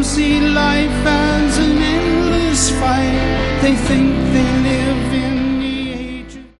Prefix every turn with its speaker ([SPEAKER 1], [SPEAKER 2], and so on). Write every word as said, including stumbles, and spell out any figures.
[SPEAKER 1] see life as an endless fight. They think they live